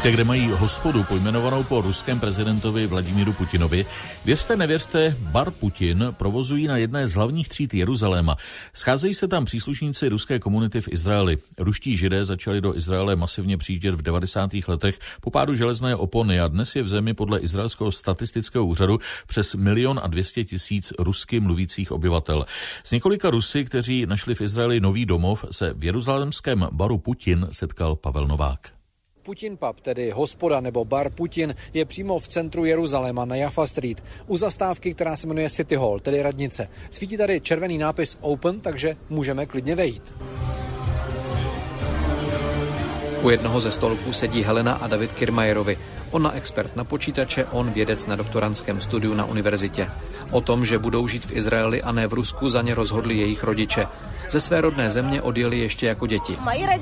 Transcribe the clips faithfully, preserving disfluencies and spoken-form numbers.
Víte, kde mají hospodu pojmenovanou po ruském prezidentovi Vladimíru Putinovi? Věřte, nevěřte, bar Putin provozují na jedné z hlavních tříd Jeruzaléma. Scházejí se tam příslušníci ruské komunity v Izraeli. Ruští Židé začali do Izraele masivně přijíždět v devadesátých letech po pádu železné opony a dnes je v zemi podle izraelského statistického úřadu přes milion a dvě stě tisíc rusky mluvících obyvatel. S několika Rusy, kteří našli v Izraeli nový domov, se v jeruzalémském baru Putin setkal Pavel Novák. Putin Pub, tedy hospoda nebo bar Putin, je přímo v centru Jeruzaléma na Jaffa Street, u zastávky, která se jmenuje City Hall, tedy radnice. Svítí tady červený nápis Open, takže můžeme klidně vejít. U jednoho ze stolků sedí Helena a David Kirmajerovi. Ona expert na počítače, on vědec na doktorandském studiu na univerzitě. O tom, že budou žít v Izraeli a ne v Rusku, za ně rozhodli jejich rodiče. Ze své rodné země odjeli ještě jako děti.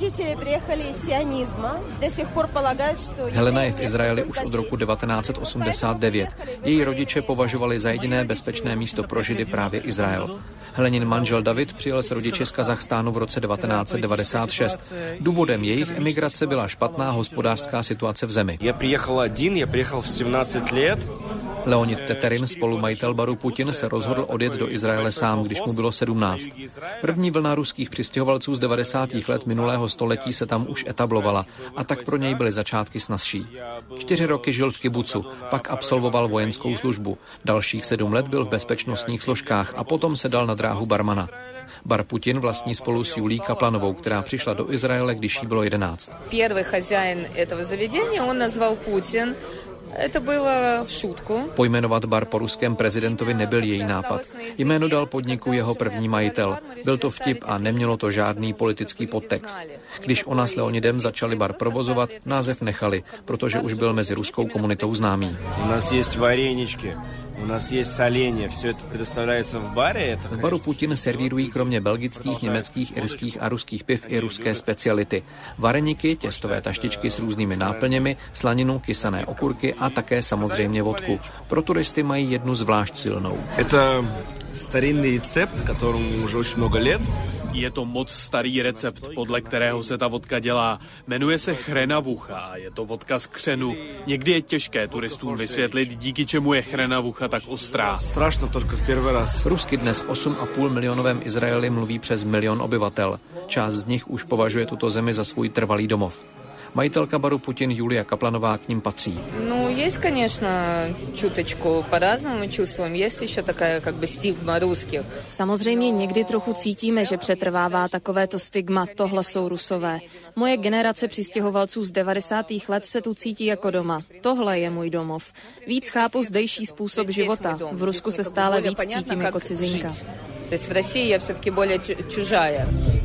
Helena je v Izraeli už od roku devatenáct set osmdesát devět. Její rodiče považovali za jediné bezpečné místo pro Židy právě Izrael. Helenin manžel David přijel s rodiči z Kazachstánu v roce devatenáct set devadesát šest. Důvodem jejich emigrace byla špatná hospodářská situace v zemi. Já přijel один, já přijel v sedmnáct let. Leonid Teterin, spolumajitel baru Putin, se rozhodl odjet do Izraele sám, když mu bylo sedmnáct. První vlna ruských přistěhovalců z devadesátých let minulého století se tam už etablovala a tak pro něj byly začátky snazší. Čtyři roky žil v kibucu, pak absolvoval vojenskou službu. Dalších sedm let byl v bezpečnostních složkách a potom se dal na dráhu barmana. Bar Putin vlastní spolu s Julí Kaplanovou, která přišla do Izraele, když jí bylo jedenáct. První хозяин этого заведения он назвал Путин. To bylo v šutku. Pojmenovat bar po ruském prezidentovi nebyl její nápad. Jméno dal podniku jeho první majitel. Byl to vtip a nemělo to žádný politický podtext. Když ona s Leonidem začali bar provozovat, název nechali, protože už byl mezi ruskou komunitou známý. U nás je vareničky. U nás je saléně, vše to představляется v baре. V baru Putin servírují kromě belgických, německých, irských a ruských piv i ruské speciality. Vareniky, těstové taštičky s různými náplněmi, slaninu, kysané okurky a také samozřejmě vodku. Pro turisty mají jednu zvlášť silnou. To starý recept, kterému už už mnoho let. Je to moc starý recept, podle kterého se ta vodka dělá. Jmenuje se chrenavucha a je to vodka z křenu. Někdy je těžké turistům vysvětlit, díky čemu je chrenavucha tak ostrá. Strašno, только v první raz. Rusky dnes v osm a půl milionovém Izraeli mluví přes milion obyvatel. Část z nich už považuje tuto zemi za svůj trvalý domov. Majitelka baru Putin Julia Kaplanová k ním patří. No, je, конечно, čutečku по-разному чувствуем. Есть еще такая как бы стигма русских. Samozřejmě někdy trochu cítíme, že přetrvává takovéto stigma, tohle jsou Rusové. Moje generace přistěhovalců z devadesátých let se tu cítí jako doma. Tohle je můj domov. Víc chápu zdejší způsob života. V Rusku se stále víc cítím jako cizinka. To jest v России я все-таки более чужая.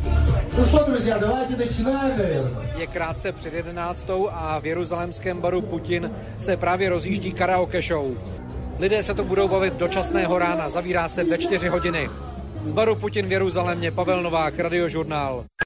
Je krátce před jedenáctou a v jeruzalémském baru Putin se právě rozjíždí karaoke show. Lidé se to budou bavit do časného rána, zavírá se ve čtyři hodiny. Z baru Putin v Jeruzalémě Pavel Novák, Radiožurnál.